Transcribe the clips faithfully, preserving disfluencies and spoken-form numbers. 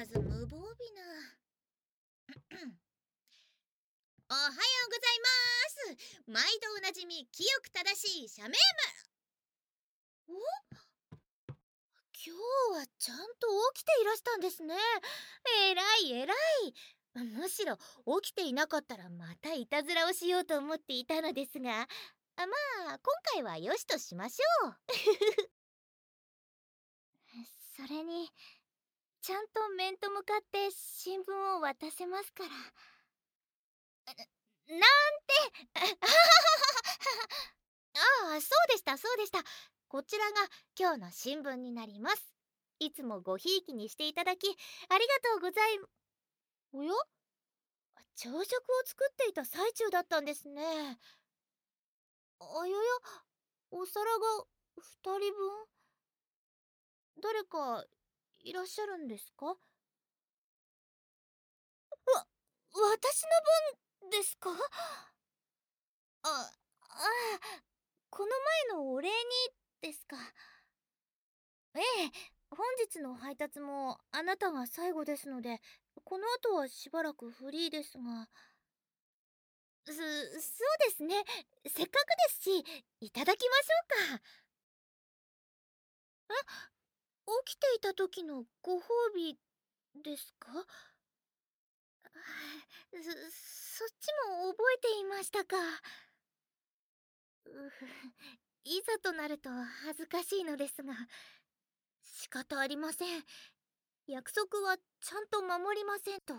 らず無防備な。おはようございます。毎度おなじみ清く正しい社名マン。お、今日はちゃんと起きていらしたんですね。えらいえらい。むしろ起きていなかったらまたいたずらをしようと思っていたのですが、あ、まあ今回はよしとしましょう。それにちゃんと面と向かって新聞を渡せますから。なんてああ、そうでしたそうでした。こちらが今日の新聞になります。いつもごひいきにしていただきありがとうございま。おや、朝食を作っていた最中だったんですね。あやや、お皿がふたりぶん。誰かいらっしゃるんですか？わ、私の分ですか？あ、ああ、この前のお礼にですか。ええ、本日の配達もあなたが最後ですので、この後はしばらくフリーですが。す、そうですね。せっかくですし、いただきましょうか。え、起きていた時のご褒美ですか？そ、そっちも覚えていましたか。うふ、いざとなると恥ずかしいのですが、仕方ありません。約束はちゃんと守りませんと。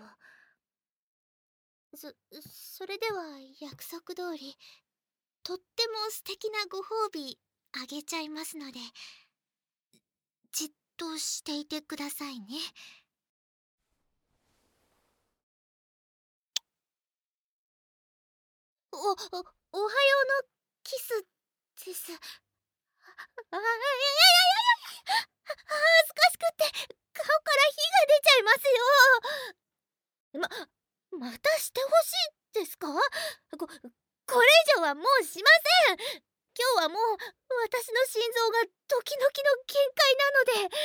そ、それでは約束通り、とっても素敵なご褒美あげちゃいますので、じっとしていてくださいね。お、お、おはようのキスです。あ、あ、いやいやいやいや、恥ずかしくって顔から火が出ちゃいますよ。ま、またしてほしいですか？こ、これ以上はもうしません。今日はもう私の心臓がドキドキの限界なので。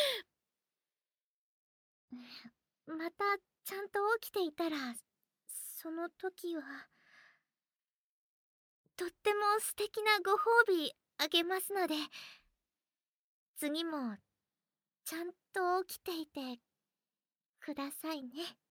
またちゃんと起きていたら、その時はとっても素敵なご褒美あげますので、次もちゃんと起きていてくださいね。